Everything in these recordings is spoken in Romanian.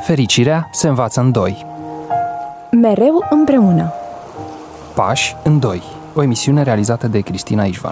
Fericirea se învață în doi. Mereu împreună. Pași în doi. O emisiune realizată de Cristina Ișvan.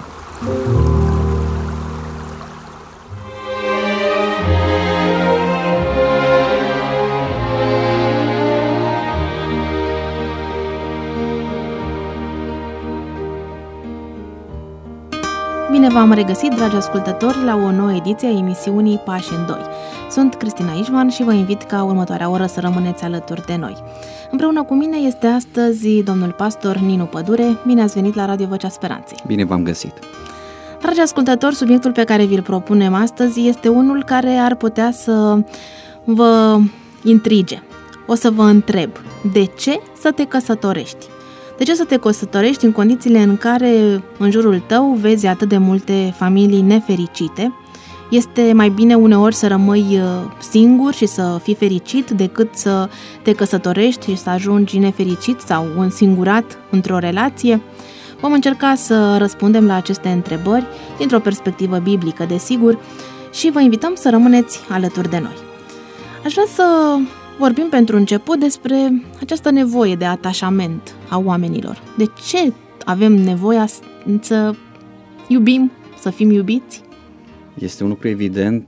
Bine v-am regăsit, dragi ascultători, la o nouă ediție a emisiunii Pași în doi. Sunt Cristina Ișvan și vă invit ca următoarea oră să rămâneți alături de noi. Împreună cu mine este astăzi domnul pastor Ninu Pădure. Bine ați venit la Radio Vocea Speranței. Bine v-am găsit. Dragi ascultători, subiectul pe care vi-l propunem astăzi este unul care ar putea să vă intrige. O să vă întreb, de ce să te căsătorești? De ce să te căsătorești în condițiile în care în jurul tău vezi atât de multe familii nefericite? Este mai bine uneori să rămâi singur și să fii fericit decât să te căsătorești și să ajungi nefericit sau însingurat într-o relație? Vom încerca să răspundem la aceste întrebări dintr-o perspectivă biblică, desigur, și vă invităm să rămâneți alături de noi. Aș vrea să vorbim pentru început despre această nevoie de atașament a oamenilor. De ce avem nevoia să iubim, să fim iubiți? Este un lucru evident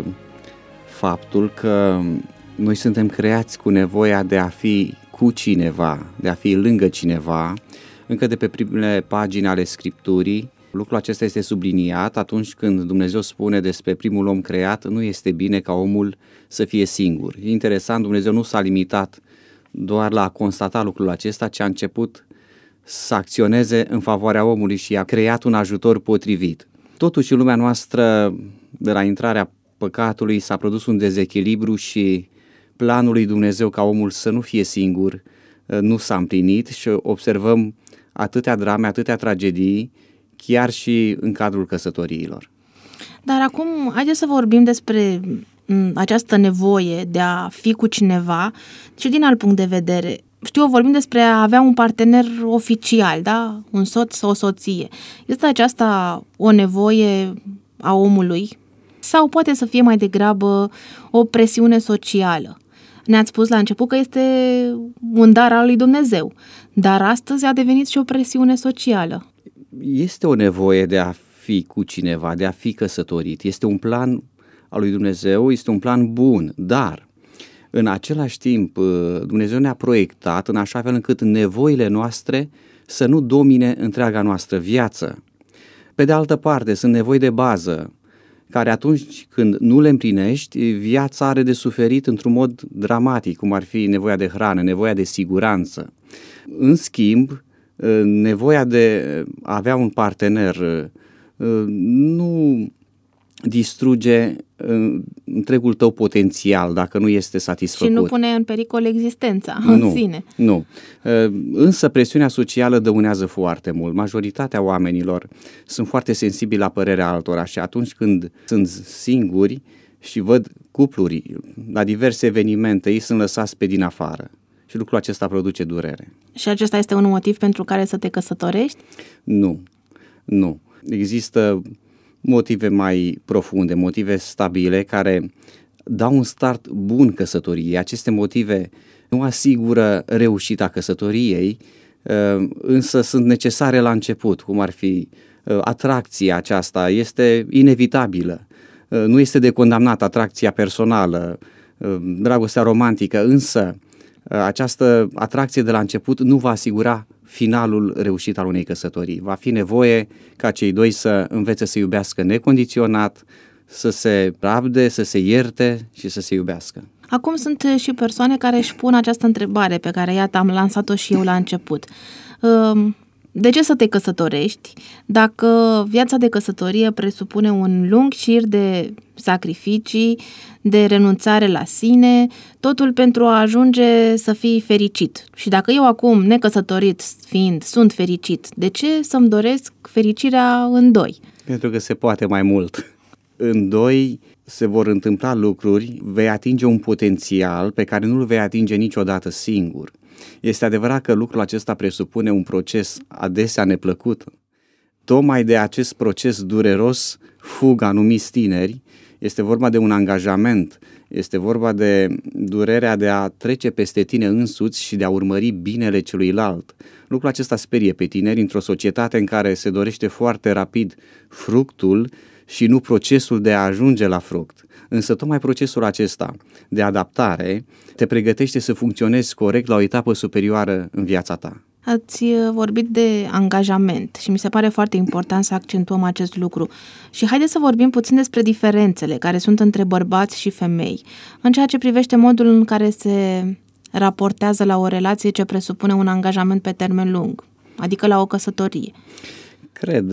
faptul că noi suntem creați cu nevoia de a fi cu cineva, de a fi lângă cineva. Încă de pe primele pagini ale Scripturii, lucrul acesta este subliniat atunci când Dumnezeu spune despre primul om creat, nu este bine ca omul să fie singur. E interesant, Dumnezeu nu s-a limitat doar la a constata lucrul acesta, ci a început să acționeze în favoarea omului și a creat un ajutor potrivit. Totuși, în lumea noastră, de la intrarea păcatului, s-a produs un dezechilibru și planul lui Dumnezeu ca omul să nu fie singur nu s-a împlinit și observăm atâtea drame, atâtea tragedii, chiar și în cadrul căsătoriilor. Dar acum, haideți să vorbim despre această nevoie de a fi cu cineva și din alt punct de vedere. Vorbim despre a avea un partener oficial, da? Un soț sau o soție. Este aceasta o nevoie a omului sau poate să fie mai degrabă o presiune socială? Ne-ați spus la început că este un dar al lui Dumnezeu, dar astăzi a devenit și o presiune socială. Este o nevoie de a fi cu cineva, de a fi căsătorit. Este un plan al lui Dumnezeu, este un plan bun, dar în același timp Dumnezeu ne-a proiectat în așa fel încât nevoile noastre să nu domine întreaga noastră viață. Pe de altă parte, sunt nevoi de bază care atunci când nu le împlinești, viața are de suferit într-un mod dramatic, cum ar fi nevoia de hrană, nevoia de siguranță. În schimb, nevoia de a avea un partener nu distruge întregul tău potențial dacă nu este satisfăcut. Și nu pune în pericol existența în sine. Nu. Însă presiunea socială dăunează foarte mult. Majoritatea oamenilor sunt foarte sensibili la părerea altora și atunci când sunt singuri și văd cupluri la diverse evenimente, ei sunt lăsați pe din afară. Și lucrul acesta produce durere. Și acesta este un motiv pentru care să te căsătorești? Nu. Există motive mai profunde, motive stabile care dau un start bun căsătoriei. Aceste motive nu asigură reușita căsătoriei, însă sunt necesare la început, cum ar fi atracția aceasta, este inevitabilă. Nu este de condamnat atracția personală, dragostea romantică, însă această atracție de la început nu va asigura finalul reușit al unei căsătorii. Va fi nevoie ca cei doi să învețe să iubească necondiționat, să se rabde, să se ierte și să se iubească. Acum sunt și persoane care își pun această întrebare pe care, iată, am lansat-o și eu la început. De ce să te căsătorești dacă viața de căsătorie presupune un lung șir de sacrificii, de renunțare la sine, totul pentru a ajunge să fii fericit? Și dacă eu acum, necăsătorit fiind, sunt fericit, de ce să-mi doresc fericirea în doi? Pentru că se poate mai mult. În doi se vor întâmpla lucruri, vei atinge un potențial pe care nu-l vei atinge niciodată singur. Este adevărat că lucrul acesta presupune un proces adesea neplăcut. Tocmai de acest proces dureros fug anumiți tineri Este vorba de un angajament, este vorba de durerea de a trece peste tine însuți și de a urmări binele celuilalt. Lucrul acesta sperie pe tineri într-o societate în care se dorește foarte rapid fructul și nu procesul de a ajunge la fruct. Însă tocmai procesul acesta de adaptare te pregătește să funcționezi corect la o etapă superioară în viața ta. Ați vorbit de angajament și mi se pare foarte important să accentuăm acest lucru. Și haideți să vorbim puțin despre diferențele care sunt între bărbați și femei, în ceea ce privește modul în care se raportează la o relație ce presupune un angajament pe termen lung, adică la o căsătorie. Cred,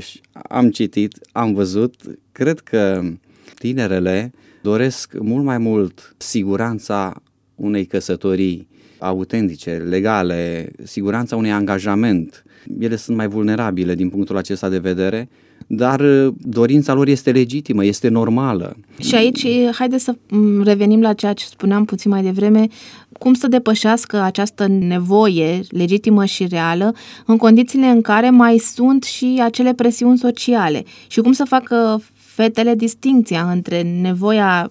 am citit, am văzut, cred că tinerele doresc mult mai mult siguranța unei căsătorii autentice, legale, siguranța unui angajament. Ele sunt mai vulnerabile din punctul acesta de vedere, dar dorința lor este legitimă, este normală. Și aici, haideți să revenim la ceea ce spuneam puțin mai devreme, cum să depășească această nevoie legitimă și reală în condițiile în care mai sunt și acele presiuni sociale și cum să facă fetele distincția între nevoia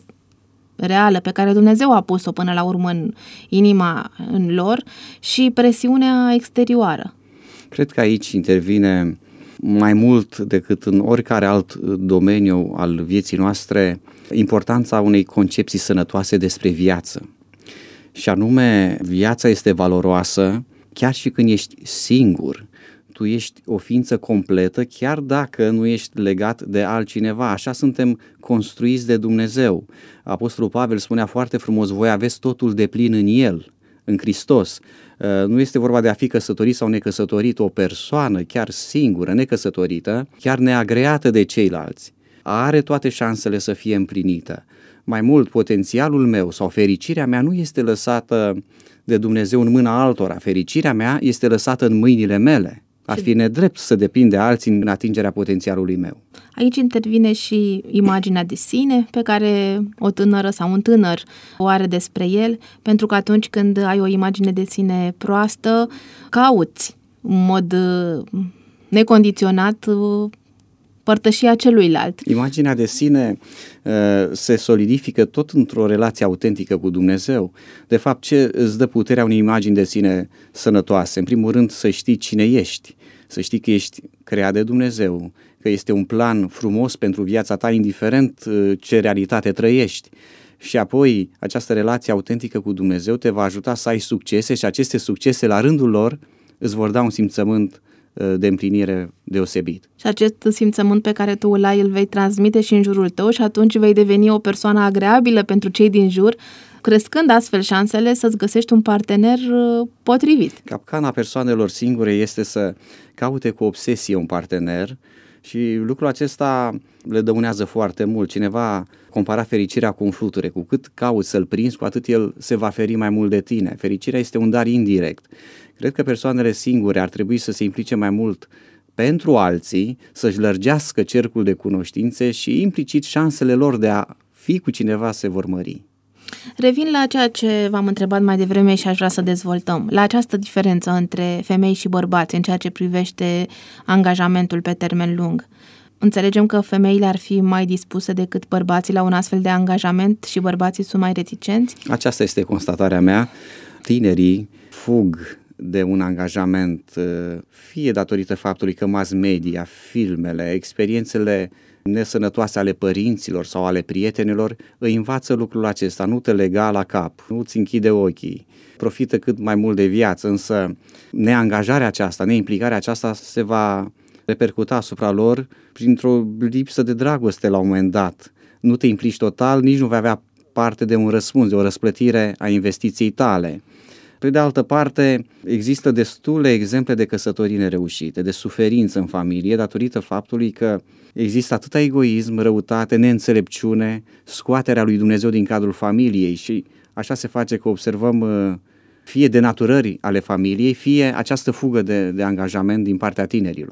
reală pe care Dumnezeu a pus-o până la urmă în inima în lor și presiunea exterioară. Cred că aici intervine mai mult decât în oricare alt domeniu al vieții noastre importanța unei concepții sănătoase despre viață. Și anume, viața este valoroasă chiar și când ești singur. Tu ești o ființă completă chiar dacă nu ești legat de altcineva. Așa suntem construiți de Dumnezeu. Apostolul Pavel spunea foarte frumos, voi aveți totul deplin în El, în Hristos. Nu este vorba de a fi căsătorit sau necăsătorit, o persoană chiar singură, necăsătorită, chiar neagreată de ceilalți, are toate șansele să fie împlinită. Mai mult, potențialul meu sau fericirea mea nu este lăsată de Dumnezeu în mâna altora. Fericirea mea este lăsată în mâinile mele. Ar fi nedrept să depind de alții în atingerea potențialului meu. Aici intervine și imaginea de sine pe care o tânără sau un tânăr o are despre el, pentru că atunci când ai o imagine de sine proastă, cauți în mod necondiționat părtășia celuilalt. Imaginea de sine se solidifică tot într-o relație autentică cu Dumnezeu. De fapt, ce îți dă puterea unei imagini de sine sănătoase? În primul rând, să știi cine ești, să știi că ești creat de Dumnezeu, că este un plan frumos pentru viața ta, indiferent ce realitate trăiești. Și apoi, această relație autentică cu Dumnezeu te va ajuta să ai succese și aceste succese, la rândul lor, îți vor da un simțământ de împlinire deosebit. Și acest simțământ pe care tu îl ai, îl vei transmite și în jurul tău și atunci vei deveni o persoană agreabilă pentru cei din jur, crescând astfel șansele să-ți găsești un partener potrivit. Capcana persoanelor singure este să caute cu obsesie un partener și lucrul acesta le dăunează foarte mult. Cineva compara fericirea cu un fluture. Cu cât cauți să-l prinzi, cu atât el se va feri mai mult de tine. Fericirea este un dar indirect. Cred că persoanele singure ar trebui să se implice mai mult pentru alții, să-și lărgească cercul de cunoștințe și implicit șansele lor de a fi cu cineva se vor mări. Revin la ceea ce v-am întrebat mai devreme și aș vrea să dezvoltăm, la această diferență între femei și bărbați în ceea ce privește angajamentul pe termen lung. Înțelegem că femeile ar fi mai dispuse decât bărbații la un astfel de angajament și bărbații sunt mai reticenți? Aceasta este constatarea mea. Tinerii fug de un angajament, fie datorită faptului că mass media, filmele, experiențele nesănătoase ale părinților sau ale prietenilor îi învață lucrul acesta, nu te lega la cap, nu ți închide ochii, profită cât mai mult de viață, însă neangajarea aceasta, neimplicarea aceasta se va repercuta asupra lor printr-o lipsă de dragoste la un moment dat. Nu te implici total, nici nu vei avea parte de un răspuns, de o răsplătire a investiției tale. Pe de altă parte, există destule exemple de căsătorii nereușite, de suferință în familie, datorită faptului că există atâta egoism, răutate, neînțelepciune, scoaterea lui Dumnezeu din cadrul familiei și așa se face că observăm fie denaturări ale familiei, fie această fugă de angajament din partea tinerilor.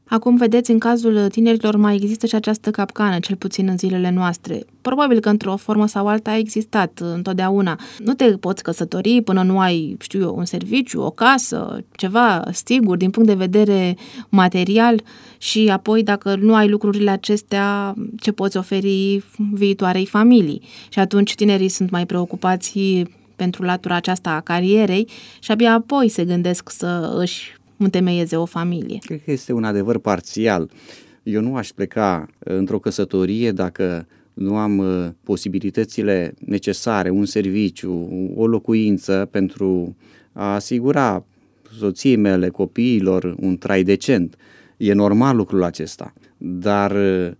Acum, vedeți, în cazul tinerilor mai există și această capcană, cel puțin în zilele noastre. Probabil că într-o formă sau alta a existat întotdeauna. Nu te poți căsători până nu ai, un serviciu, o casă, ceva sigur din punct de vedere material și apoi dacă nu ai lucrurile acestea, ce poți oferi viitoarei familii. Și atunci tinerii sunt mai preocupați pentru latura aceasta a carierei și abia apoi se gândesc să își întemeieze o familie. Cred că este un adevăr parțial. Eu nu aș pleca într-o căsătorie dacă nu am posibilitățile necesare, un serviciu, o locuință pentru a asigura soției mele, copiilor, un trai decent. E normal lucrul acesta, dar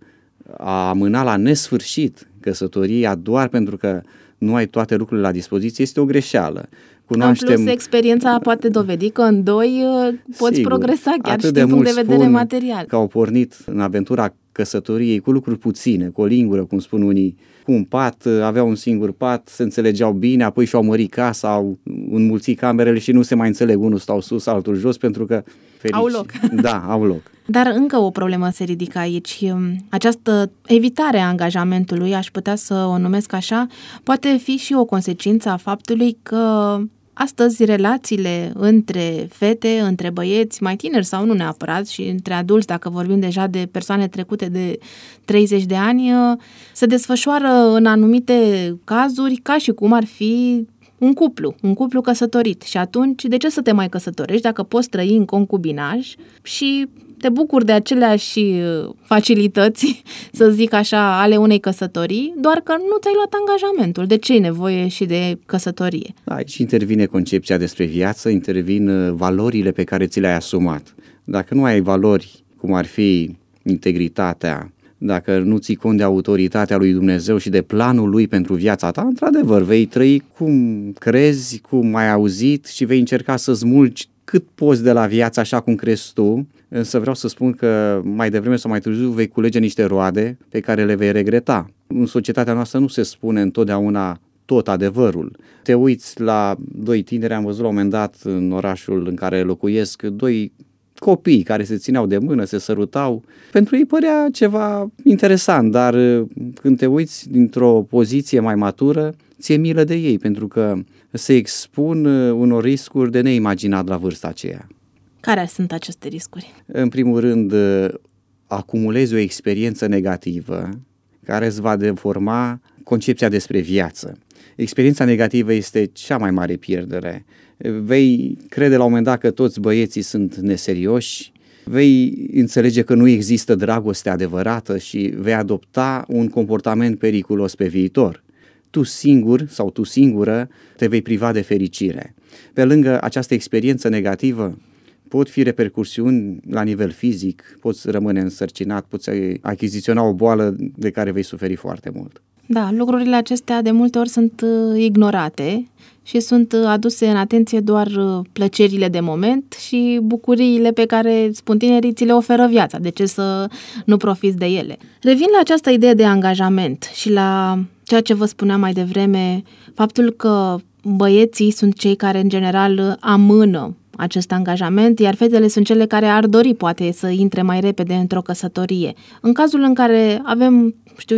a amâna la nesfârșit căsătoria doar pentru că nu ai toate lucrurile la dispoziție este o greșeală. În plus, experiența poate dovedi că în doi poți progresa chiar și din punct de vedere material. Că au pornit în aventura căsătoriei cu lucruri puține, cu o lingură, cum spun unii, cu un pat, aveau un singur pat, se înțelegeau bine, apoi și-au mărit casa, au înmulțit camerele și nu se mai înțeleg, unul stau sus, altul jos, pentru că au loc. Da, au loc. Dar încă o problemă se ridică aici. Această evitare a angajamentului, aș putea să o numesc așa, poate fi și o consecință a faptului că astăzi relațiile între fete, între băieți mai tineri sau nu neapărat și între adulți, dacă vorbim deja de persoane trecute de 30 de ani, se desfășoară în anumite cazuri ca și cum ar fi un cuplu căsătorit. Și atunci, de ce să te mai căsătorești dacă poți trăi în concubinaj și te bucuri de aceleași facilități, să zic așa, ale unei căsătorii, doar că nu ți-ai luat angajamentul. De ce e nevoie și de căsătorie? Aici intervine concepția despre viață, intervin valorile pe care ți le-ai asumat. Dacă nu ai valori, cum ar fi integritatea, dacă nu ții cont de autoritatea lui Dumnezeu și de planul lui pentru viața ta, într-adevăr, vei trăi cum crezi, cum ai auzit și vei încerca să smulgi cât poți de la viață așa cum crezi tu, însă vreau să spun că mai devreme sau mai târziu vei culege niște roade pe care le vei regreta. În societatea noastră nu se spune întotdeauna tot adevărul. Te uiți la doi tineri, am văzut la un moment dat în orașul în care locuiesc, doi copii care se țineau de mână, se sărutau. Pentru ei părea ceva interesant, dar când te uiți dintr-o poziție mai matură, ți-e milă de ei, pentru că se expun unor riscuri de neimaginat la vârsta aceea. Care sunt aceste riscuri? În primul rând, acumulezi o experiență negativă care îți va deforma concepția despre viață. Experiența negativă este cea mai mare pierdere. Vei crede la un moment dat că toți băieții sunt neserioși, vei înțelege că nu există dragoste adevărată și vei adopta un comportament periculos pe viitor. Tu singur sau tu singură te vei priva de fericire. Pe lângă această experiență negativă, pot fi repercursiuni la nivel fizic, poți rămâne însărcinat, poți achiziționa o boală de care vei suferi foarte mult. Da, lucrurile acestea de multe ori sunt ignorate și sunt aduse în atenție doar plăcerile de moment și bucuriile pe care, spun tinerii, ți le oferă viața. De ce să nu profiți de ele? Revin la această idee de angajament și la ceea ce vă spuneam mai devreme, faptul că băieții sunt cei care, în general, amână acest angajament, iar fetele sunt cele care ar dori, poate, să intre mai repede într-o căsătorie. În cazul în care avem,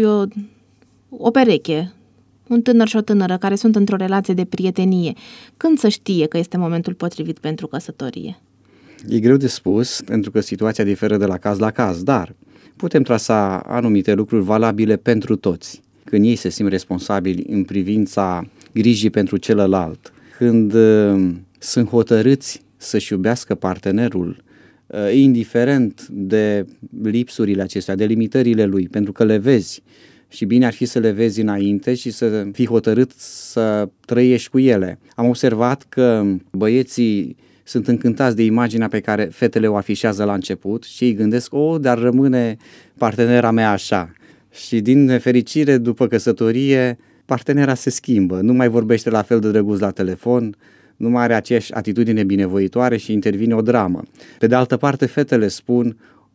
o pereche, un tânăr și o tânără care sunt într-o relație de prietenie, când să știe că este momentul potrivit pentru căsătorie? E greu de spus, pentru că situația diferă de la caz la caz, dar putem trasa anumite lucruri valabile pentru toți. Când ei se simt responsabili în privința grijii pentru celălalt, când sunt hotărâți să-și iubească partenerul, indiferent de lipsurile acestea, de limitările lui, pentru că le vezi și bine ar fi să le vezi înainte și să fii hotărât să trăiești cu ele. Am observat că băieții sunt încântați de imaginea pe care fetele o afișează la început și ei gândesc, dar rămâne partenera mea așa. Și din nefericire, după căsătorie, partenera se schimbă, nu mai vorbește la fel de drăguț la telefon, nu mai are aceeași atitudine binevoitoare și intervine o dramă. Pe de altă parte, fetele spun,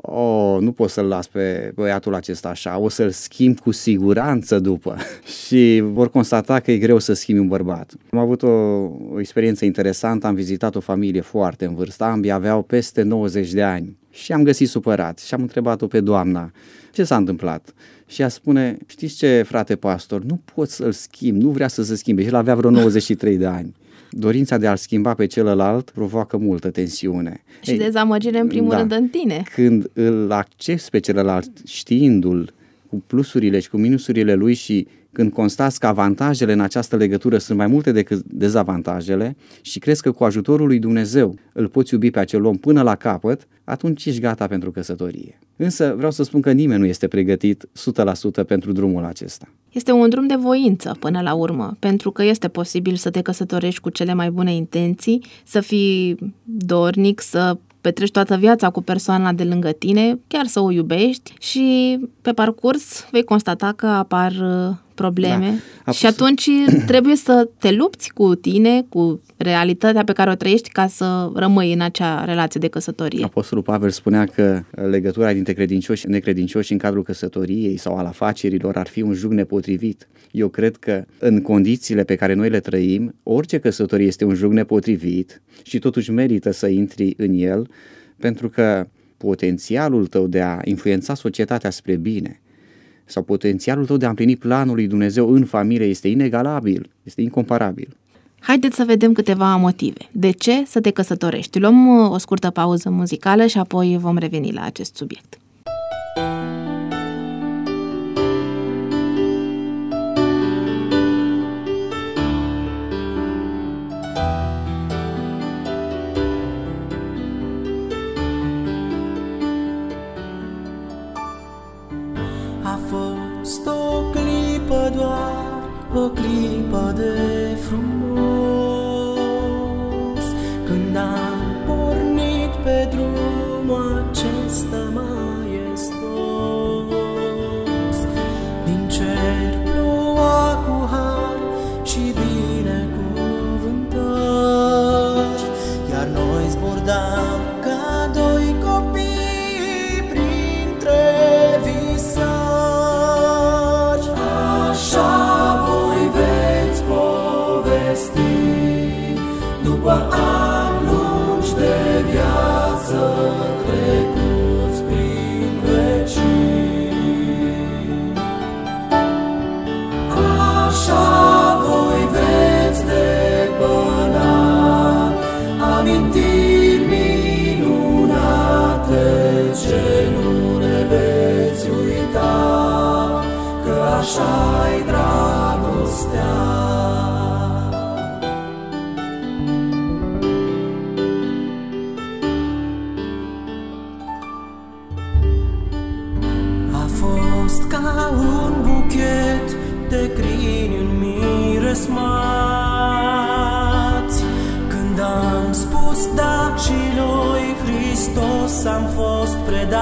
nu pot să-l las pe băiatul acesta așa, o să-l schimb cu siguranță după și vor constata că e greu să schimbi un bărbat. Am avut o experiență interesantă, am vizitat o familie foarte în vârstă, ambii aveau peste 90 de ani și am găsit supărați și am întrebat-o pe doamna ce s-a întâmplat. Și ea spune, știți ce, frate pastor, nu pot să-l schimb, nu vrea să se schimbe și el avea vreo 93 de ani. Dorința de a-l schimba pe celălalt provoacă multă tensiune. Și dezamăgire în primul rând în tine. Când îl accepti pe celălalt știindu-l cu plusurile și cu minusurile lui și când constați că avantajele în această legătură sunt mai multe decât dezavantajele și crezi că cu ajutorul lui Dumnezeu îl poți iubi pe acel om până la capăt, atunci ești gata pentru căsătorie. Însă vreau să spun că nimeni nu este pregătit 100% pentru drumul acesta. Este un drum de voință până la urmă, pentru că este posibil să te căsătorești cu cele mai bune intenții, să fii dornic, să petreci toată viața cu persoana de lângă tine, chiar să o iubești și pe parcurs vei constata că apar probleme și atunci trebuie să te lupți cu tine, cu realitatea pe care o trăiești ca să rămâi în acea relație de căsătorie. Apostolul Pavel spunea că legătura dintre credincioși și necredincioși în cadrul căsătoriei sau al afacerilor ar fi un jug nepotrivit. Eu cred că în condițiile pe care noi le trăim, orice căsătorie este un jug nepotrivit și totuși merită să intri în el, pentru că potențialul tău de a influența societatea spre bine sau potențialul tău de a împlini planul lui Dumnezeu în familie este inegalabil, este incomparabil. Haideți să vedem câteva motive. De ce să te căsătorești? Luăm o scurtă pauză muzicală și apoi vom reveni la acest subiect. A fost o clipă, doar o clipă de frumos, când am pornit pe drumul acesta maestos. Din cer ploua cu har și binecuvântări, iar noi zburdam ca doi copii printre visări. Așa voi veți povesti după ani lungi de viață trecuți prin vecini. Așa voi veți depăna amintiri minunate ce nu le veți uita, că așa-i dragostea. A fost ca un buchet de crini în miresmați, când am spus da și lui Hristos am fost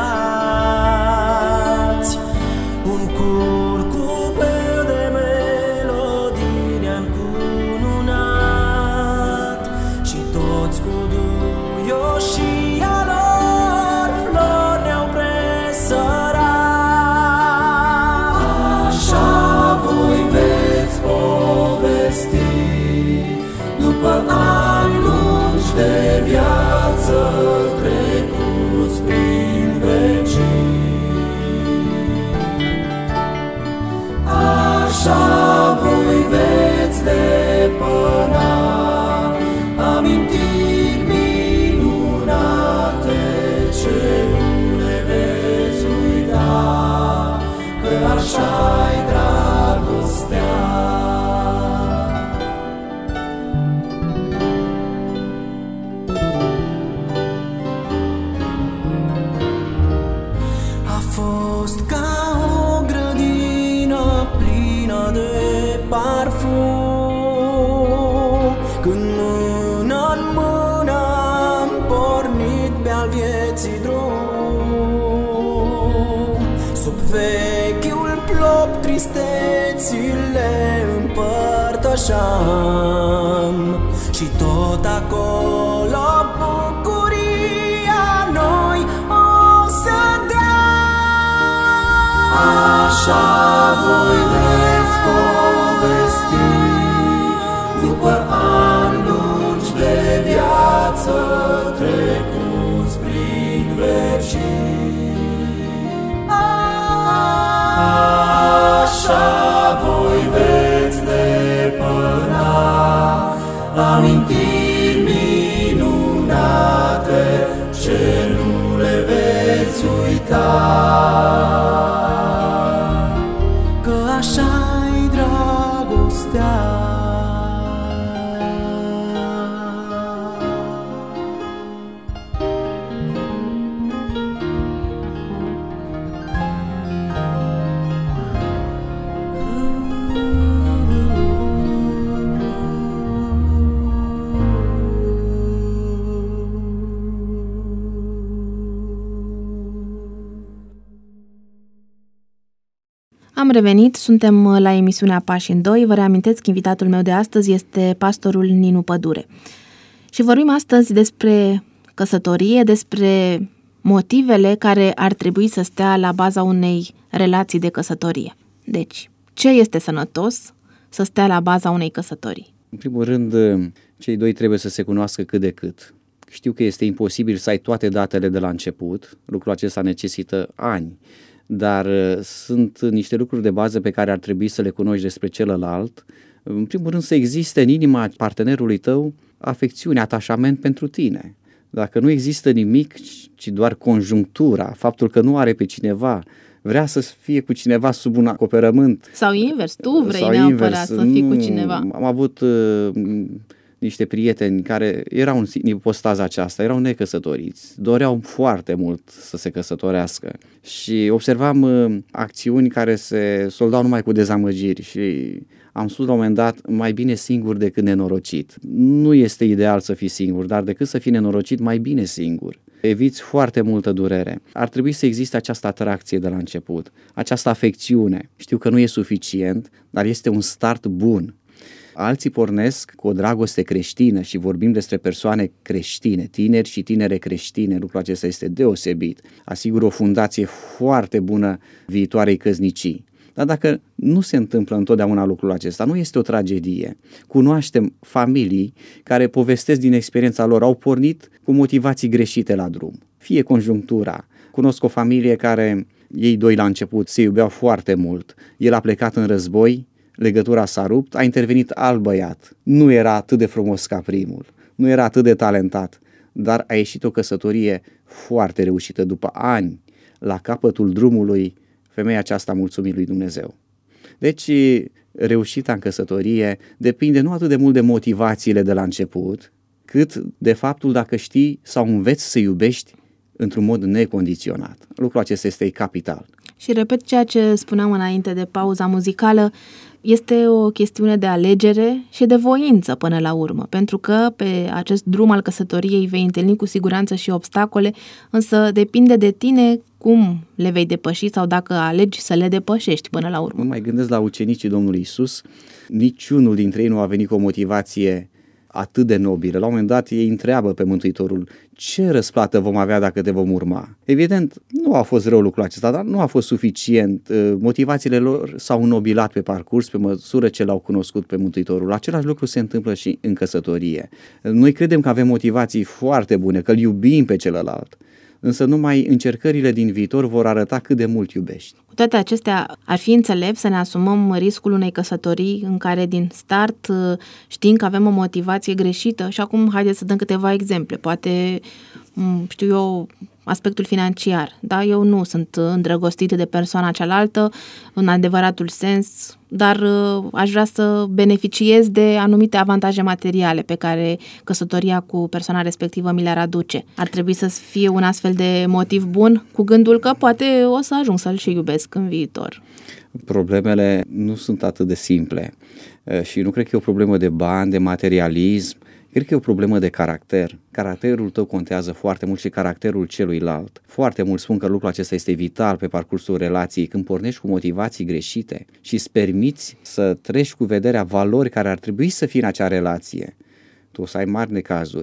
predați. Un curcubeu de melodii ne-a încununat și toți cu duioșia lor flori ne-au presărat. Așa voi veți povesti după ani lungi de viață trecuți prin vecini. Așa voi veți depăna amintiri minunate ce nu le veți uita, că așa-i dragostea. A fost ca o grădină plină de parfum, când mână în mână am pornit pe-al vieții drum. Sub vechiul plop tristețile împărtășam și tot acolo bucuria noi o să Așa voi veți povesti după ani lungi de viață trecuți prin vecii. Așa voi veți depăna amintiri minunate ce nu le veți uita. Că așa-i dragostea. Am revenit, suntem la emisiunea Pași în Doi. Vă reamintesc, invitatul meu de astăzi este pastorul Ninu Pădure. Și vorbim astăzi despre căsătorie, despre motivele care ar trebui să stea la baza unei relații de căsătorie. Deci, ce este sănătos să stea la baza unei căsătorii? În primul rând, cei doi trebuie să se cunoască cât de cât. Știu că este imposibil să ai toate datele de la început, lucrul acesta necesită ani, dar sunt niște lucruri de bază pe care ar trebui să le cunoști despre celălalt. În primul rând să existe în inima partenerului tău afecțiune, atașament pentru tine. Dacă nu există nimic, ci doar conjunctura, faptul că nu are pe cineva, vrea să fie cu cineva sub un acoperământ. Sau invers, tu vrei neapărat să fii cu cineva. Am avut niște prieteni care erau în ipostaza aceasta, erau necăsătoriți, doreau foarte mult să se căsătorească și observam acțiuni care se soldau numai cu dezamăgiri și am spus la un moment dat, mai bine singur decât nenorocit. Nu este ideal să fii singur, dar decât să fii nenorocit, mai bine singur. Eviți foarte multă durere. Ar trebui să existe această atracție de la început, această afecțiune. Știu că nu e suficient, dar este un start bun. Alții pornesc cu o dragoste creștină și vorbim despre persoane creștine, tineri și tinere creștine, lucrul acesta este deosebit. Asigură o fundație foarte bună viitoarei căsnicii. Dar dacă nu se întâmplă întotdeauna lucrul acesta, nu este o tragedie. Cunoaștem familii care povestesc din experiența lor, au pornit cu motivații greșite la drum. Fie conjunctura. Cunosc o familie care, ei doi la început, se iubeau foarte mult. El a plecat în război, legătura s-a rupt, a intervenit alt băiat. Nu era atât de frumos ca primul, nu era atât de talentat, dar a ieșit o căsătorie foarte reușită. După ani, la capătul drumului, femeia aceasta a mulțumit lui Dumnezeu. Deci, reușita în căsătorie depinde nu atât de mult de motivațiile de la început, cât de faptul dacă știi sau înveți să iubești într-un mod necondiționat. Lucrul acesta este capital. Și repet ceea ce spuneam înainte de pauza muzicală, este o chestiune de alegere și de voință până la urmă, pentru că pe acest drum al căsătoriei vei întâlni cu siguranță și obstacole, însă depinde de tine cum le vei depăși sau dacă alegi să le depășești până la urmă. Mă mai gândesc la ucenicii Domnului Iisus, niciunul dintre ei nu a venit cu o motivație atât de nobilă. La un moment dat ei întreabă pe Mântuitorul, ce răsplată vom avea dacă te vom urma? Evident, nu a fost rău lucrul acesta, dar nu a fost suficient. Motivațiile lor s-au înnobilat pe parcurs, pe măsură ce l-au cunoscut pe Mântuitorul. Același lucru se întâmplă și în căsătorie. Noi credem că avem motivații foarte bune, că îl iubim pe celălalt, însă numai încercările din viitor vor arăta cât de mult iubești. Cu toate acestea, ar fi înțelept să ne asumăm riscul unei căsătorii în care din start știm că avem o motivație greșită și acum haideți să dăm câteva exemple. Poate, știu eu, aspectul financiar. Da? Eu nu sunt îndrăgostită de persoana cealaltă în adevăratul sens, dar aș vrea să beneficiez de anumite avantaje materiale pe care căsătoria cu persoana respectivă mi le-ar aduce. Ar trebui să fie un astfel de motiv bun, cu gândul că poate o să ajung să-l și iubesc în viitor. Problemele nu sunt atât de simple și nu cred că e o problemă de bani, de materialism. Cred că e o problemă de caracter. Caracterul tău contează foarte mult și caracterul celuilalt. Foarte mult spun că lucrul acesta este vital pe parcursul relației, când pornești cu motivații greșite și îți permiți să treci cu vederea valori care ar trebui să fie în acea relație. Tu o să ai mari necazuri.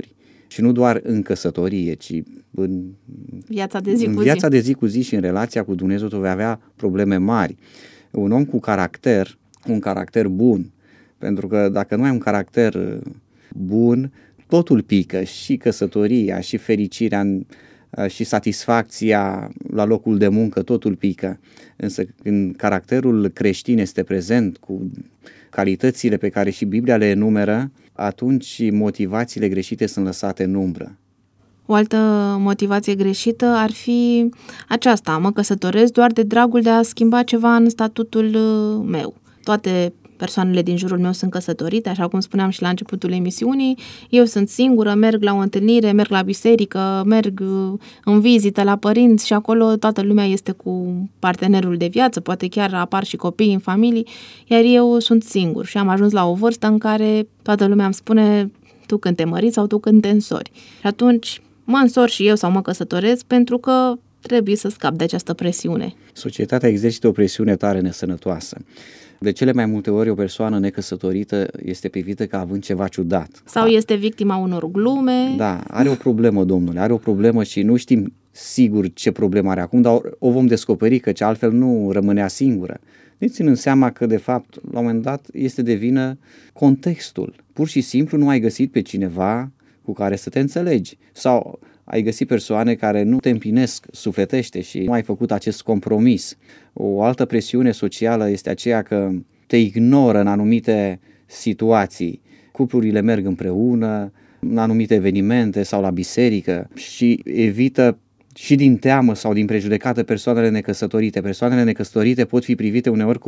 Și nu doar în căsătorie, ci în viața de zi cu zi. Viața de zi cu zi și în relația cu Dumnezeu tu vei avea probleme mari. Un om cu caracter, un caracter bun, pentru că dacă nu ai un caracter bun, totul pică, și căsătoria, și fericirea, și satisfacția la locul de muncă, totul pică. Însă când caracterul creștin este prezent cu calitățile pe care și Biblia le enumeră, atunci motivațiile greșite sunt lăsate în umbră. O altă motivație greșită ar fi aceasta: mă căsătoresc doar de dragul de a schimba ceva în statutul meu. Toate persoanele din jurul meu sunt căsătorite, așa cum spuneam și la începutul emisiunii. Eu sunt singură, merg la o întâlnire, merg la biserică, merg în vizită la părinți și acolo toată lumea este cu partenerul de viață, poate chiar apar și copii în familii, iar eu sunt singur și am ajuns la o vârstă în care toată lumea îmi spune: tu când te măriți sau tu când te însori. Și atunci mă însor și eu sau mă căsătoresc pentru că trebuie să scap de această presiune. Societatea exercită o presiune tare nesănătoasă. De cele mai multe ori o persoană necăsătorită este privită ca având ceva ciudat. Sau este victima unor glume. Da, are o problemă, domnule, are o problemă și nu știm sigur ce problemă are acum, dar o vom descoperi, căci altfel nu rămânea singură. Ne ținând seama că, de fapt, la un moment dat este de vină contextul. Pur și simplu nu ai găsit pe cineva cu care să te înțelegi sau ai găsit persoane care nu te împinesc sufletește și nu ai făcut acest compromis. O altă presiune socială este aceea că te ignoră în anumite situații. Cuplurile merg împreună în anumite evenimente sau la biserică și evită și din teamă sau din prejudecată persoanele necăsătorite. Persoanele necăsătorite pot fi privite uneori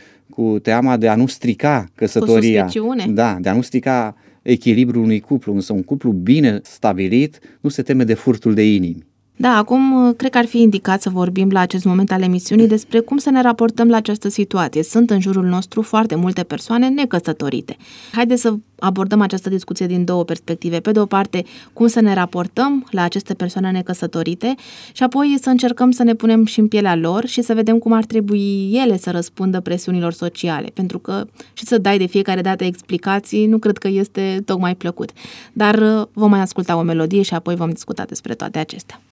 cu teama de a nu strica căsătoria. Cu suspiciune. Da, de a nu strica echilibrul unui cuplu, însă un cuplu bine stabilit nu se teme de furtul de inimi. Da, acum cred că ar fi indicat să vorbim la acest moment al emisiunii despre cum să ne raportăm la această situație. Sunt în jurul nostru foarte multe persoane necăsătorite. Haideți să abordăm această discuție din două perspective. Pe de o parte, cum să ne raportăm la aceste persoane necăsătorite și apoi să încercăm să ne punem și în pielea lor și să vedem cum ar trebui ele să răspundă presiunilor sociale. Pentru că și să dai de fiecare dată explicații nu cred că este tocmai plăcut. Dar vom mai asculta o melodie și apoi vom discuta despre toate acestea.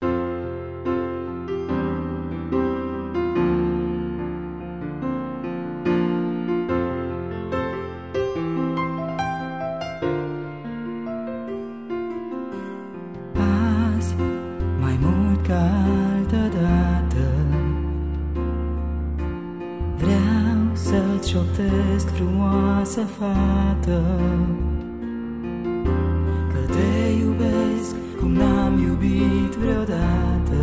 Șoptesc, frumoasă fată, că te iubesc cum n-am iubit vreodată,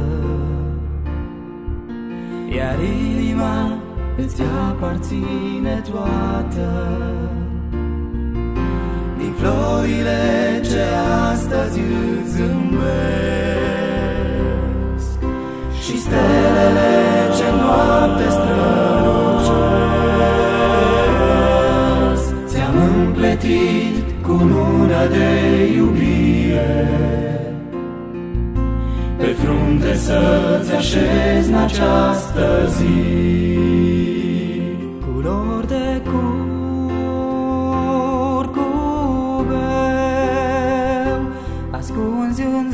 iar inima îți aparține toată. Din florile ce astăzi îți zâmbesc și stelele ce noapte strălucesc, împletit cu lună de iubire, pe frunte să-ți așezi în această zi. Culori de curcubeu ascunzi în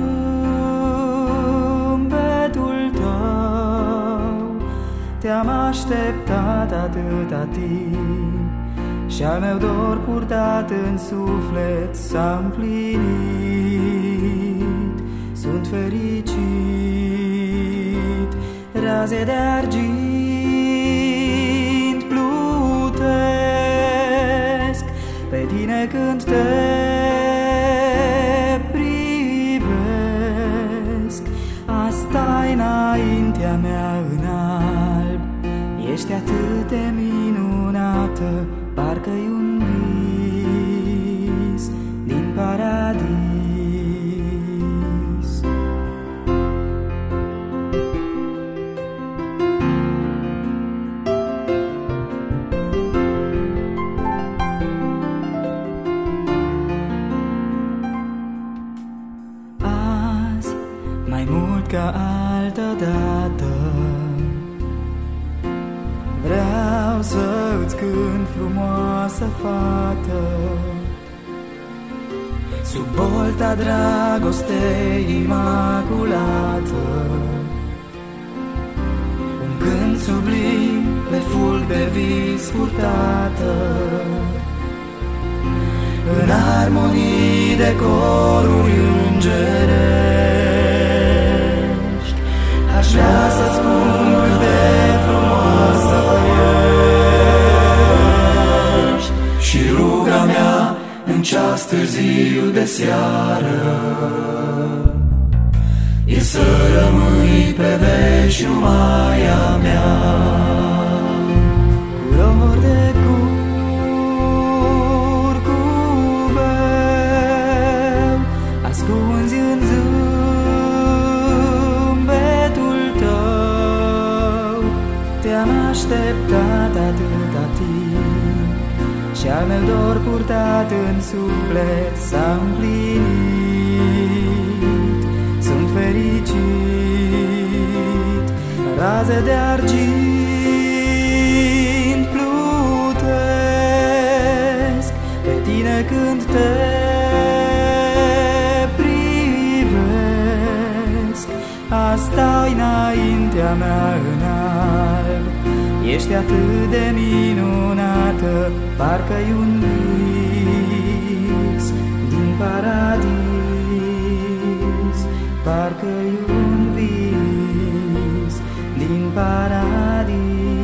zâmbetul tău, te-am așteptat atâta timp și al meu dor purtat în suflet s-a împlinit. Sunt fericit, raze de argint plutesc pe tine când te privesc. Asta-i înaintea mea în alb, ești atât de minunată, parcă-i un vis din paradis. Azi, mai mult ca altădată, vreau să-ți cânt, frumoasă fată, sub bolta dragostei imaculată. Un cânt sublim pe fulg de vis purtată, în armonii de coruri îngerești. Aș vrea să spun cât de frumoasă ești, și ruga mea în ceas târziu de seară e să rămâi pe veci numai a mea. Culori de curcubeu ascunzi în zâmbetul tău. Te-am așteptat atâta timp și al meu dor purtat în suflet s-a împlinit. Sunt fericit, raze de argint plutesc pe tine când te privesc. Asta-i înaintea mea în alb, ești atât de minunată, parcă-i un vis din paradis, parcă-i un vis din paradis.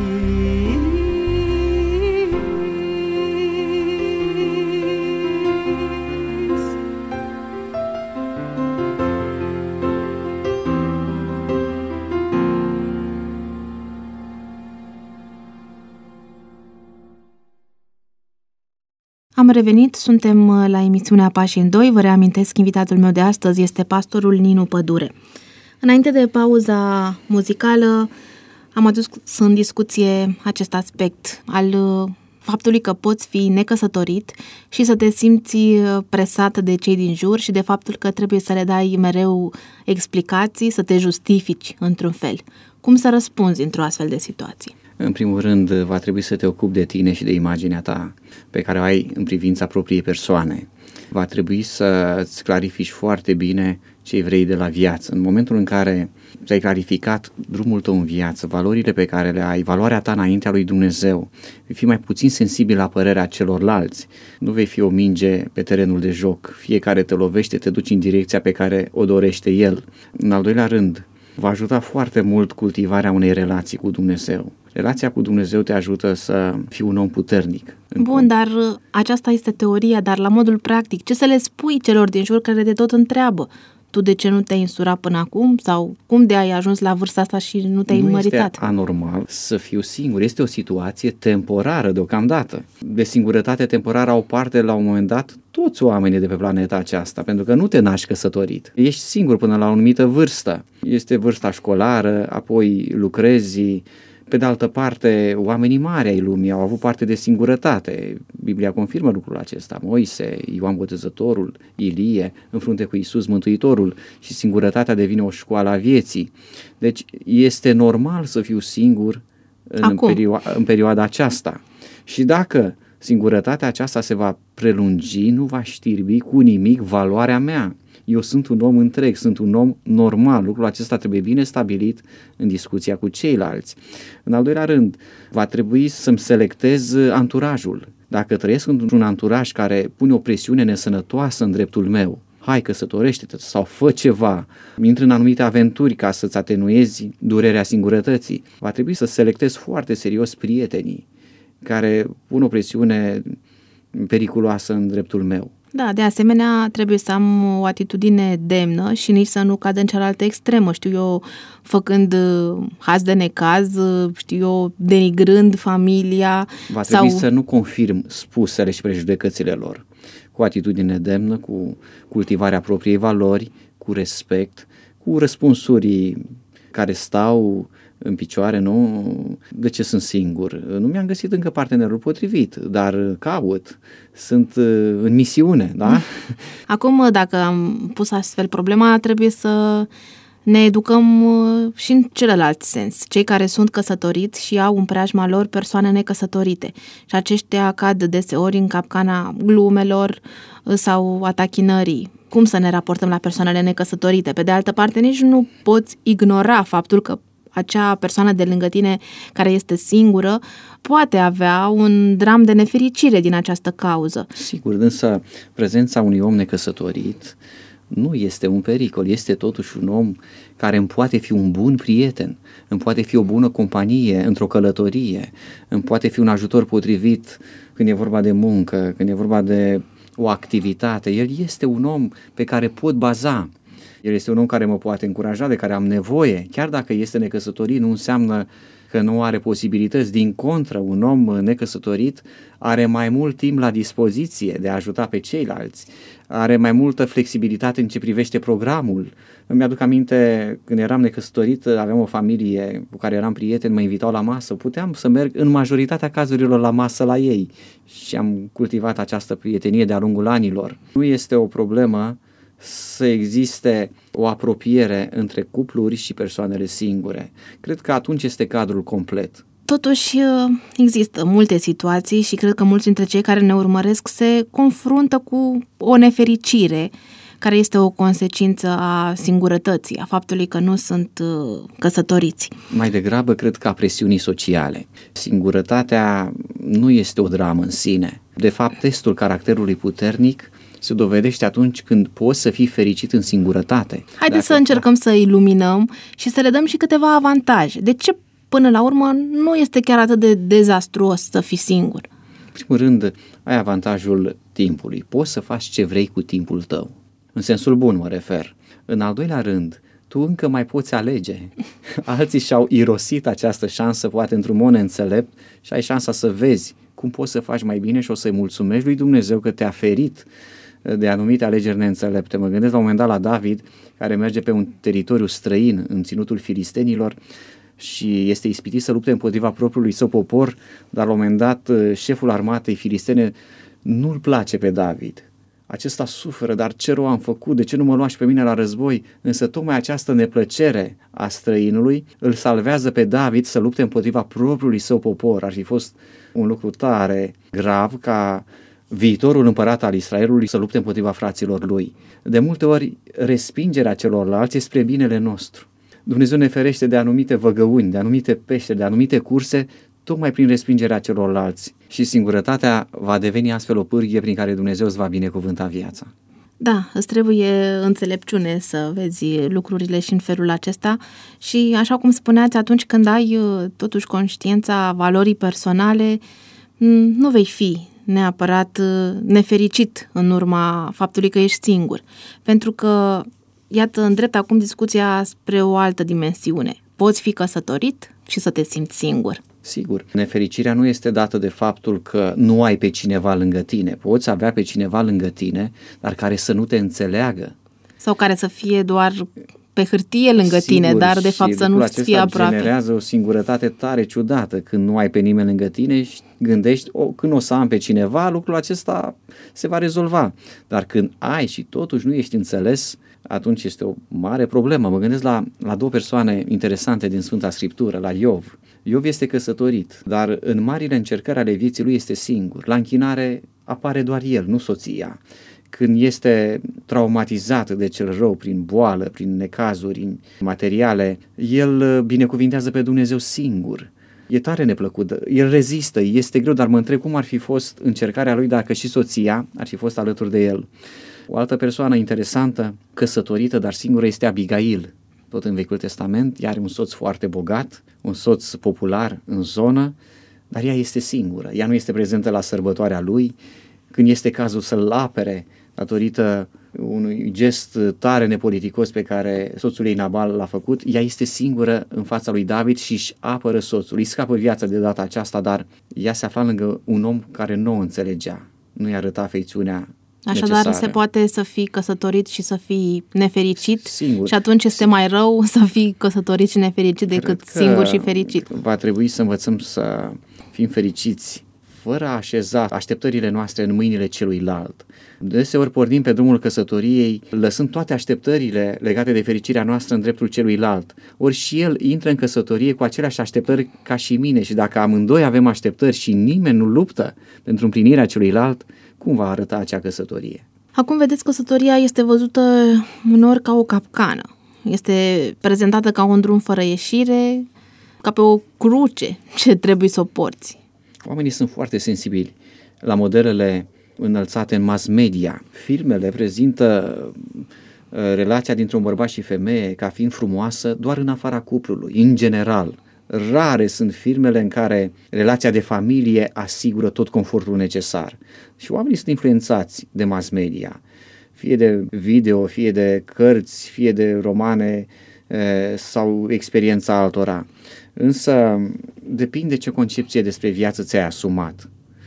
Am revenit, suntem la emisiunea Pași în Doi. Vă reamintesc, invitatul meu de astăzi este pastorul Ninu Pădure. Înainte de pauza muzicală, am adus în discuție acest aspect al faptului că poți fi necăsătorit și să te simți presat de cei din jur și de faptul că trebuie să le dai mereu explicații, să te justifici într-un fel. Cum să răspunzi într-o astfel de situație? În primul rând, va trebui să te ocupi de tine și de imaginea ta pe care o ai în privința propriei persoane. Va trebui să-ți clarifici foarte bine ce vrei de la viață. În momentul în care ți-ai clarificat drumul tău în viață, valorile pe care le ai, valoarea ta înaintea lui Dumnezeu, vei fi mai puțin sensibil la părerea celorlalți. Nu vei fi o minge pe terenul de joc. Fiecare te lovește, te duci în direcția pe care o dorește el. În al doilea rând, va ajuta foarte mult cultivarea unei relații cu Dumnezeu. Relația cu Dumnezeu te ajută să fii un om puternic. Bun, dar aceasta este teoria, dar la modul practic, ce să le spui celor din jur care de tot întreabă? Tu de ce nu te-ai însurat până acum? Sau cum de ai ajuns la vârsta asta și nu te-ai măritat? Nu este anormal să fiu singur, este o situație temporară deocamdată. De singurătate temporară au parte la un moment dat toți oamenii de pe planeta aceasta, pentru că nu te naști căsătorit. Ești singur până la o anumită vârstă. Este vârsta școlară, apoi lucrezi. Pe de altă parte, oamenii mari ai lumii au avut parte de singurătate. Biblia confirmă lucrul acesta. Moise, Ioan Botezătorul, Ilie, în frunte cu Iisus Mântuitorul, și singurătatea devine o școală a vieții. Deci este normal să fiu singur în perioada aceasta. Și dacă singurătatea aceasta se va prelungi, nu va știrbi cu nimic valoarea mea. Eu sunt un om întreg, sunt un om normal. Lucrul acesta trebuie bine stabilit în discuția cu ceilalți. În al doilea rând, va trebui să-mi selectez anturajul. Dacă trăiesc într-un anturaj care pune o presiune nesănătoasă în dreptul meu, hai, căsătorește-te sau fă ceva, intră în anumite aventuri ca să-ți atenuezi durerea singurătății, va trebui să selectez foarte serios prietenii care pun o presiune periculoasă în dreptul meu. Da, de asemenea, trebuie să am o atitudine demnă și nici să nu cad în cealaltă extremă, știu eu, făcând haz de necaz, știu eu, denigrând familia. Va trebui să nu confirm spusele și prejudecățile lor, cu atitudine demnă, cu cultivarea propriei valori, cu respect, cu răspunsuri care stau în picioare, nu? De ce sunt singur? Nu mi-am găsit încă partenerul potrivit, dar caut, sunt în misiune, da? Acum, dacă am pus astfel problema, trebuie să ne educăm și în celălalt sens. Cei care sunt căsătoriți și au în preajma lor persoane necăsătorite. Și aceștia cad deseori în capcana glumelor sau a tachinării. Cum să ne raportăm la persoanele necăsătorite? Pe de altă parte, nici nu poți ignora faptul că acea persoană de lângă tine care este singură poate avea un dram de nefericire din această cauză. Sigur, însă prezența unui om necăsătorit nu este un pericol, este totuși un om care îmi poate fi un bun prieten, îmi poate fi o bună companie într-o călătorie, îmi poate fi un ajutor potrivit când e vorba de muncă, când e vorba de o activitate. El este un om pe care pot baza. El este un om care mă poate încuraja, de care am nevoie. Chiar dacă este necăsătorit, nu înseamnă că nu are posibilități. Din contră, un om necăsătorit are mai mult timp la dispoziție de a ajuta pe ceilalți, are mai multă flexibilitate în ce privește programul. Îmi aduc aminte, când eram necăsătorit, aveam o familie cu care eram prieteni, mă invitau la masă, puteam să merg în majoritatea cazurilor la masă la ei și am cultivat această prietenie de-a lungul anilor. Nu este o problemă să existe o apropiere între cupluri și persoanele singure. Cred că atunci este cadrul complet. Totuși, există multe situații și cred că mulți dintre cei care ne urmăresc se confruntă cu o nefericire care este o consecință a singurătății, a faptului că nu sunt căsătoriți. Mai degrabă, cred că a presiunii sociale. Singurătatea nu este o dramă în sine. De fapt, testul caracterului puternic se dovedește atunci când poți să fii fericit în singurătate. Haideți să încercăm să iluminăm și să le dăm și câteva avantaje. De ce, până la urmă, nu este chiar atât de dezastruos să fii singur? În primul rând, ai avantajul timpului. Poți să faci ce vrei cu timpul tău. În sensul bun mă refer. În al doilea rând, tu încă mai poți alege. Alții și-au irosit această șansă, poate într-un mod neînțelept, și ai șansa să vezi cum poți să faci mai bine și o să-i mulțumești lui Dumnezeu că te-a ferit de anumite alegeri neînțelepte. Mă gândesc la un moment dat la David, care merge pe un teritoriu străin în ținutul filistenilor și este ispitit să lupte împotriva propriului său popor, dar la un moment dat șeful armatei filistene nu-l place pe David. Acesta suferă, dar ce rău am făcut, de ce nu mă luași pe mine la război? Însă tocmai această neplăcere a străinului îl salvează pe David să lupte împotriva propriului său popor. Ar fi fost un lucru tare grav ca viitorul împărat al Israelului să lupte împotriva fraților lui. De multe ori, respingerea celorlalți este spre binele nostru. Dumnezeu ne ferește de anumite văgăuni, de anumite peșteri, de anumite curse, tocmai prin respingerea celorlalți. Și singurătatea va deveni astfel o pârghie prin care Dumnezeu îți va binecuvânta viața. Da, îți trebuie înțelepciune să vezi lucrurile și în felul acesta și, așa cum spuneați, atunci când ai totuși conștiința valorii personale, nu vei fi neapărat nefericit în urma faptului că ești singur. Pentru că, iată, îndrept acum discuția spre o altă dimensiune. Poți fi căsătorit și să te simți singur. Sigur, nefericirea nu este dată de faptul că nu ai pe cineva lângă tine. Poți avea pe cineva lângă tine, dar care să nu te înțeleagă. Sau care să fie doar pe hârtie lângă tine, dar de fapt să nu-ți fie aproape. Generează o singurătate tare ciudată când nu ai pe nimeni lângă tine și gândești, când o să am pe cineva, lucrul acesta se va rezolva. Dar când ai și totuși nu ești înțeles, atunci este o mare problemă. Mă gândesc la două persoane interesante din Sfânta Scriptură, la Iov. Iov este căsătorit, dar în marile încercări ale vieții lui este singur. La închinare apare doar el, nu soția. Când este traumatizat de cel rău prin boală, prin necazuri materiale, el binecuvintează pe Dumnezeu singur. E tare neplăcut, el rezistă, este greu, dar mă întreb cum ar fi fost încercarea lui dacă și soția ar fi fost alături de el. O altă persoană interesantă, căsătorită, dar singură, este Abigail. Tot în Vechiul Testament, ea are un soț foarte bogat, un soț popular în zonă, dar ea este singură. Ea nu este prezentă la sărbătoarea lui, când este cazul să-l apere datorită unui gest tare nepoliticos pe care soțul ei Nabal l-a făcut. Ea este singură în fața lui David și își apără soțul. Îi scapă viața de data aceasta, dar ea se afla lângă un om care nu o înțelegea, nu-i arăta afecțiunea. Așadar, necesară. Se poate să fii căsătorit și să fii nefericit. Singur. Și atunci este mai rău să fii căsătorit și nefericit decât singur și fericit. Va trebui să învățăm să fim fericiți fără a așeza așteptările noastre în mâinile celuilalt. Deseori pornim pe drumul căsătoriei, lăsând toate așteptările legate de fericirea noastră în dreptul celuilalt. Ori și el intră în căsătorie cu aceleași așteptări ca și mine și dacă amândoi avem așteptări și nimeni nu luptă pentru împlinirea celuilalt, cum va arăta acea căsătorie? Acum vedeți, căsătoria este văzută uneori ca o capcană. Este prezentată ca un drum fără ieșire, ca pe o cruce ce trebuie să o porți. Oamenii sunt foarte sensibili la modelele înălțate în mass media. Filmele prezintă relația dintre un bărbat și femeie ca fiind frumoasă doar în afara cuplului, în general. Rare sunt filmele în care relația de familie asigură tot confortul necesar. Și oamenii sunt influențați de mass media, fie de video, fie de cărți, fie de romane sau experiența altora. Însă depinde ce concepție despre viață ți-ai asumat.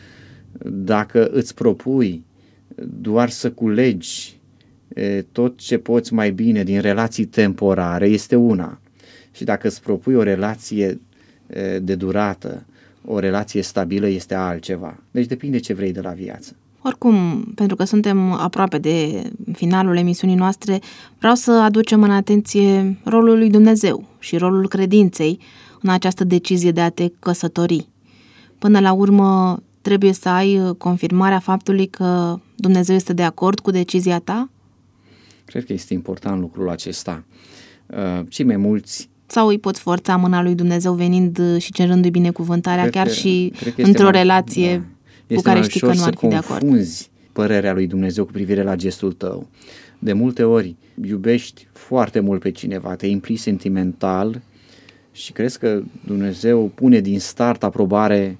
Dacă îți propui doar să culegi tot ce poți mai bine din relații temporare, este una. Și dacă îți propui o relație de durată, o relație stabilă, este altceva. Deci depinde ce vrei de la viață. Oricum, pentru că suntem aproape de finalul emisiunii noastre, vreau să aducem în atenție rolul lui Dumnezeu și rolul credinței în această decizie de a te căsători. Până la urmă, trebuie să ai confirmarea faptului că Dumnezeu este de acord cu decizia ta? Cred că este important lucrul acesta. Cei mai mulți sau îi poți forța mâna lui Dumnezeu venind și cerându-i binecuvântarea chiar și într-o relație cu care știi că nu ar fi de acord. Este confunzi părerea lui Dumnezeu cu privire la gestul tău. De multe ori iubești foarte mult pe cineva, te implici sentimental și crezi că Dumnezeu pune din start aprobare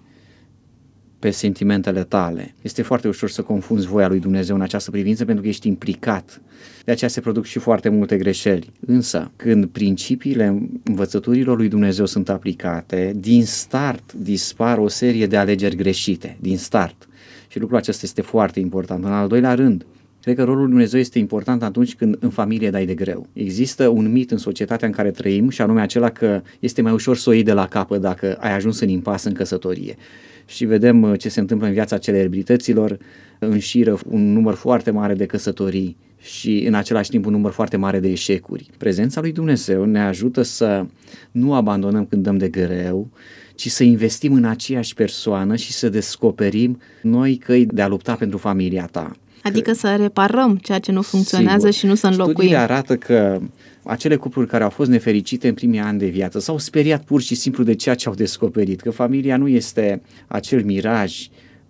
pe sentimentele tale. Este foarte ușor să confunzi voia lui Dumnezeu în această privință pentru că ești implicat. De aceea se produc și foarte multe greșeli. Însă, când principiile învățăturilor lui Dumnezeu sunt aplicate, din start dispar o serie de alegeri greșite. Din start. Și lucrul acesta este foarte important. În al doilea rând, cred că rolul lui Dumnezeu este important atunci când în familie dai de greu. Există un mit în societatea în care trăim și anume acela că este mai ușor să o iei de la capăt dacă ai ajuns în impas în căsătorie. Și vedem ce se întâmplă în viața celebrităților, înșiră un număr foarte mare de căsătorii și în același timp un număr foarte mare de eșecuri. Prezența lui Dumnezeu ne ajută să nu abandonăm când dăm de greu, ci să investim în aceeași persoană și să descoperim noi căi de a lupta pentru familia ta. Adică să reparăm ceea ce nu funcționează. Sigur. Și nu să înlocuim. Studiile arată că acele cupluri care au fost nefericite în primii ani de viață s-au speriat pur și simplu de ceea ce au descoperit, că familia nu este acel miraj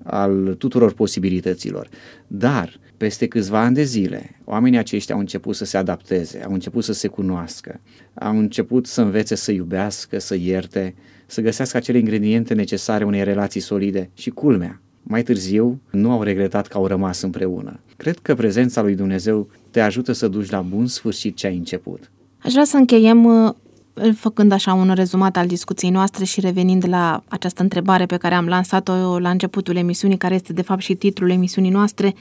al tuturor posibilităților. Dar peste câțiva ani de zile, oamenii aceștia au început să se adapteze, au început să se cunoască, au început să învețe să iubească, să ierte, să găsească acele ingrediente necesare unei relații solide și culmea. Mai târziu nu au regretat că au rămas împreună. Cred că prezența lui Dumnezeu te ajută să duci la bun sfârșit ce ai început. Aș vrea să încheiem făcând așa un rezumat al discuției noastre și revenind la această întrebare pe care am lansat-o la începutul emisiunii, care este de fapt și titlul emisiunii noastre.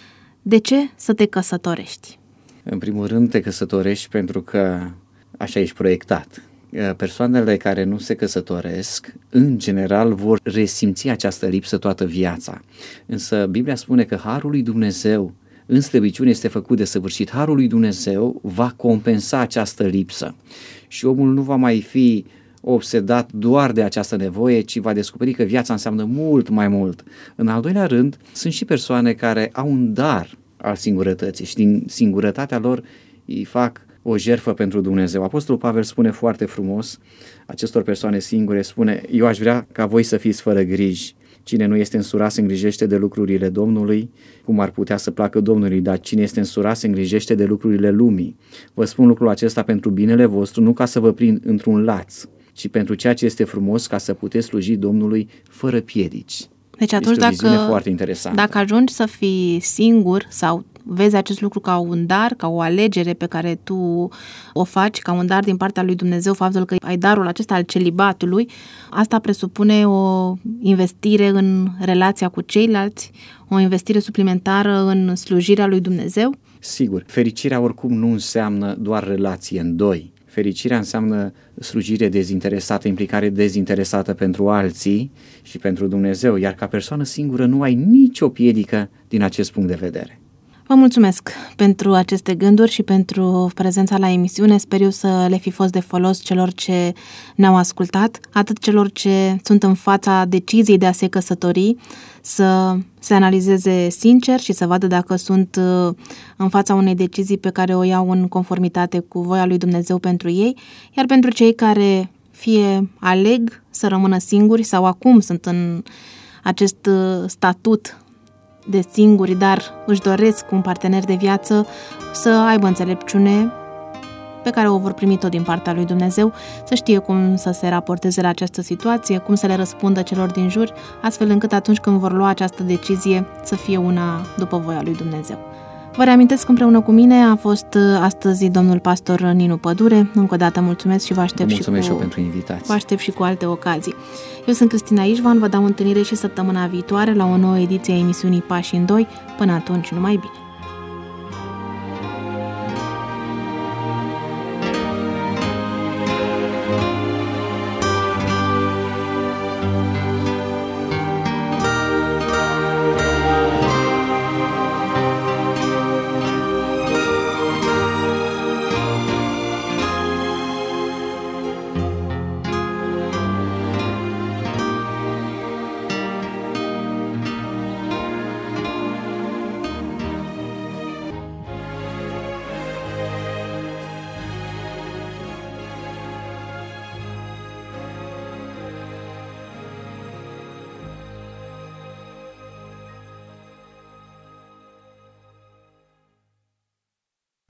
De ce să te căsătorești? În primul rând te căsătorești pentru că așa ești proiectat. Persoanele care nu se căsătoresc, în general, vor resimți această lipsă toată viața. Însă Biblia spune că harul lui Dumnezeu în slăbiciune este făcut de săvârșit. Harul lui Dumnezeu va compensa această lipsă și omul nu va mai fi obsedat doar de această nevoie, ci va descoperi că viața înseamnă mult mai mult. În al doilea rând, sunt și persoane care au un dar al singurătății și din singurătatea lor îi fac o jertfă pentru Dumnezeu. Apostolul Pavel spune foarte frumos acestor persoane singure, spune: eu aș vrea ca voi să fiți fără griji. Cine nu este însurat se îngrijește de lucrurile Domnului, cum ar putea să placă Domnului, dar cine este însurat se îngrijește de lucrurile lumii. Vă spun lucrul acesta pentru binele vostru, nu ca să vă prind într-un laț, ci pentru ceea ce este frumos, ca să puteți sluji Domnului fără piedici. Deci atunci dacă ajungi să fii singur sau vezi acest lucru ca un dar, ca o alegere pe care tu o faci, ca un dar din partea lui Dumnezeu, faptul că ai darul acesta al celibatului, asta presupune o investire în relația cu ceilalți, o investire suplimentară în slujirea lui Dumnezeu? Sigur, fericirea oricum nu înseamnă doar relație în doi. Fericirea înseamnă slujire dezinteresată, implicare dezinteresată pentru alții și pentru Dumnezeu, iar ca persoană singură nu ai nicio piedică din acest punct de vedere. Vă mulțumesc pentru aceste gânduri și pentru prezența la emisiune. Sper eu să le fi fost de folos celor ce ne-au ascultat, atât celor ce sunt în fața deciziei de a se căsători, să se analizeze sincer și să vadă dacă sunt în fața unei decizii pe care o iau în conformitate cu voia lui Dumnezeu pentru ei, iar pentru cei care fie aleg să rămână singuri sau acum sunt în acest statut de singuri, dar își doresc un partener de viață, să aibă înțelepciune pe care o vor primi tot din partea lui Dumnezeu, să știe cum să se raporteze la această situație, cum să le răspundă celor din jur, astfel încât atunci când vor lua această decizie să fie una după voia lui Dumnezeu. Vă reamintesc că împreună cu mine a fost astăzi domnul pastor Ninu Pădure. Încă o dată mulțumesc și vă aștept Mulțumesc și eu pentru invitație. Vă aștept și cu alte ocazii. Eu sunt Cristina Ișvan, vă dau întâlnire și săptămâna viitoare la o nouă ediție a emisiunii Pași în Doi. Până atunci, numai bine!